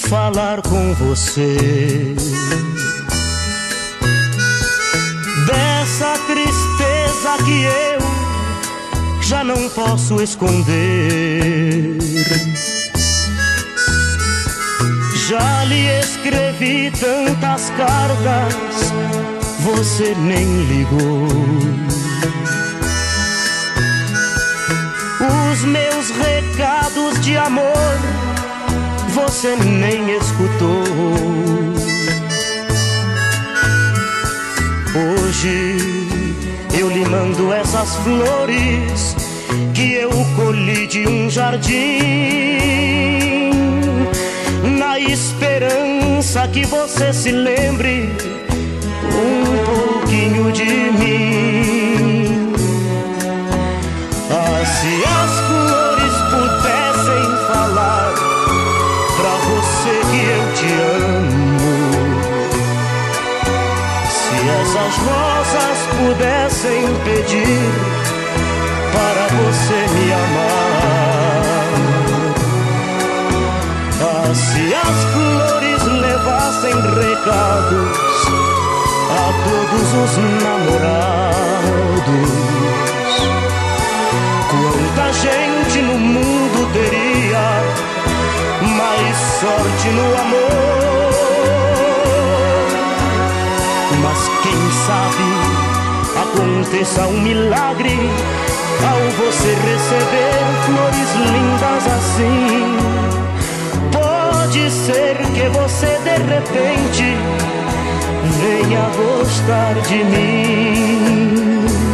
falar com você dessa tristeza que eu já não posso esconder. Já lhe escrevi tantas cartas, você nem ligou. Os meus recados de amor você nem escutou. Hoje eu lhe mando essas flores que eu colhi de um jardim, na esperança que você se lembre um pouquinho de mim. Ah, se as flores pudessem falar pra você que eu te amo, se essas rosas pudessem pedir para você me amar, ah, se as flores levassem recados a todos os namorados, quanta gente no mundo teria mais sorte no amor. Mas quem sabe aconteça um milagre ao você receber flores lindas assim. Pode ser que você de repente venha gostar de mim.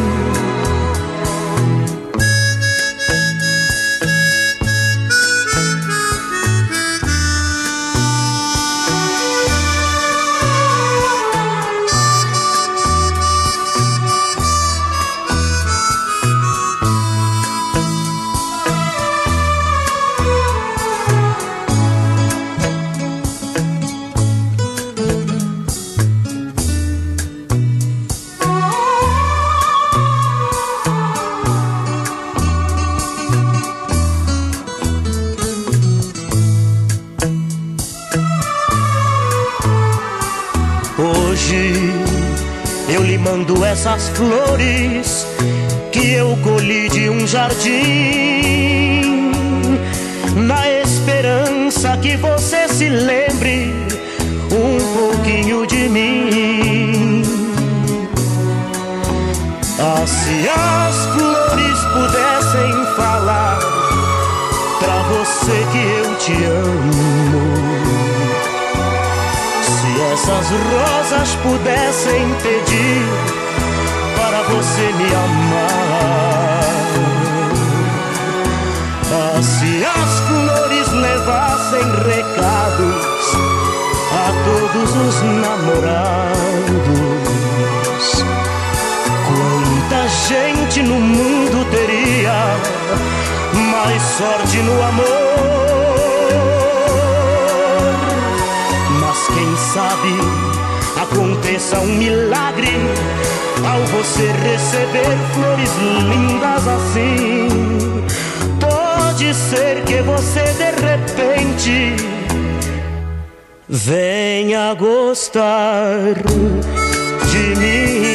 Hoje eu lhe mando essas flores que eu colhi de um jardim, na esperança que você se lembre um pouquinho de mim. Ah, se as flores pudessem falar pra você que eu te amo, essas rosas pudessem pedir para você me amar, ah, se as flores levassem recados a todos os namorados, quanta gente no mundo teria mais sorte no amor. Quem sabe aconteça um milagre ao você receber flores lindas assim. Pode ser que você de repente venha gostar de mim.